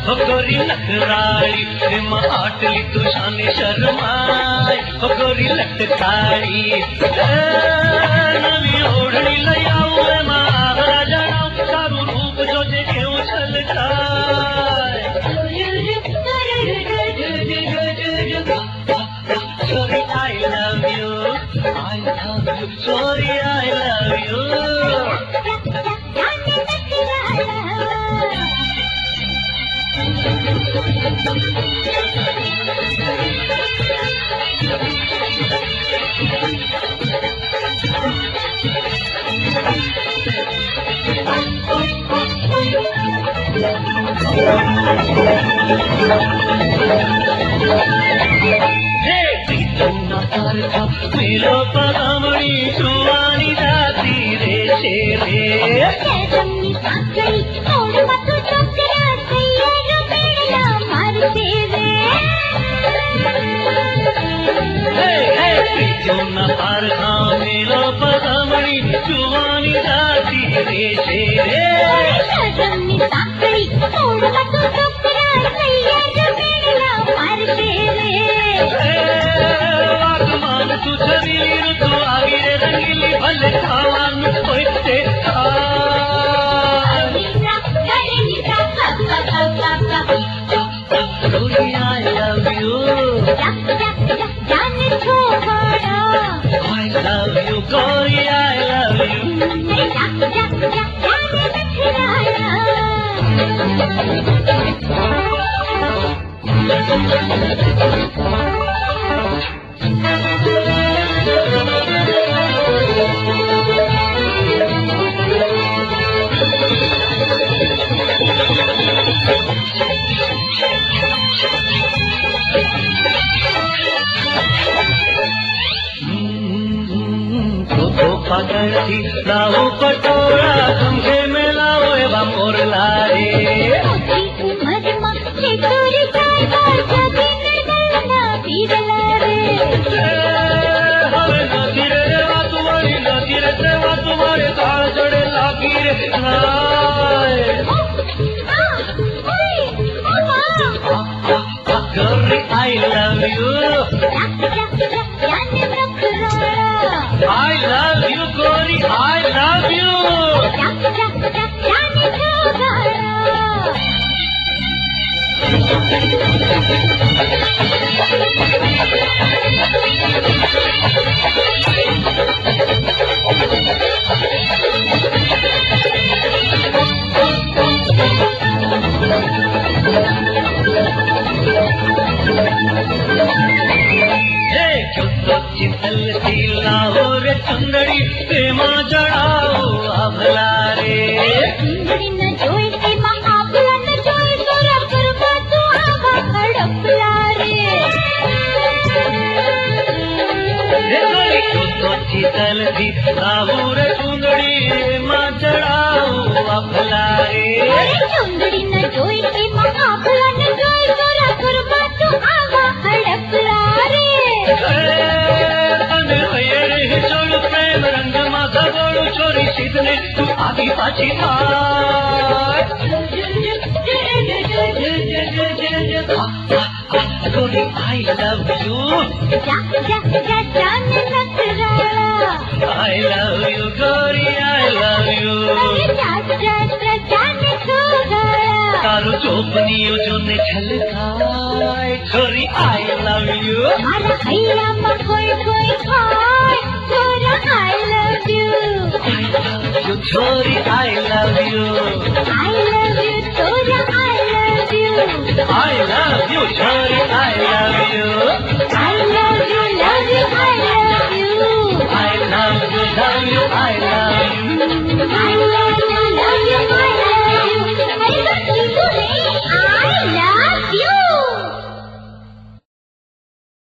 गोरी लटकाळी प्रेम आटली तुझ्याने शरमाय गोरी लटकाळी नवी ओढणी लई आऊ महारा जणाव तारू रूप जो जे घेऊ छलकाय Sorry, I love you. I love you. Sorry, I love you. मेलो पगमणी सुवानी जाती रे शेरे जमनी साकड़ी छोड़ मत चकरा सैया बेड़ा मारते रे क्यों न पार मेलो पगमणी सुवानी जाती रे शेरे जमनी साकड़ी छोड़ मत चकरा सैया बेड़ा मारते रे तुझरी ऋतु आगी रे रंगीली भले खावान होते Sorry, I love you. I love you, Gory, I love पकड़ती लाओ पटोरा तुमसे में लाओ एवं मोर लाए तुम्हारे ताल जड़े लागी रे I love you. I love you, Gory. I love you. चितलती Lahore चंदड़ी प्रेमा जड़ाओ अभला रे चंदड़ी न जोई प्रेमा अभला न जोई तोरा करबा तू आवा हड़पला रे तो चितलती लाहौर चंदड़ी प्रेमा जड़ाओ अभला रे चंदड़ी न जोई प्रेमा अभला न जोई तोरा करबा तू आवा हड़पला रे चोळू प्रेम रंग माझा गोळू चोरी शिदने तू आधी पाची Gory, I love you. I love you, Gory, I love you. तारो चोपनियो जो ने छलकाए Gory, I love you. अरे हैया मकोई कोई खाए तोरा I love you. I love you, Gory, I love you. I love you, तोरा I love you. I love you, Gory, I love you.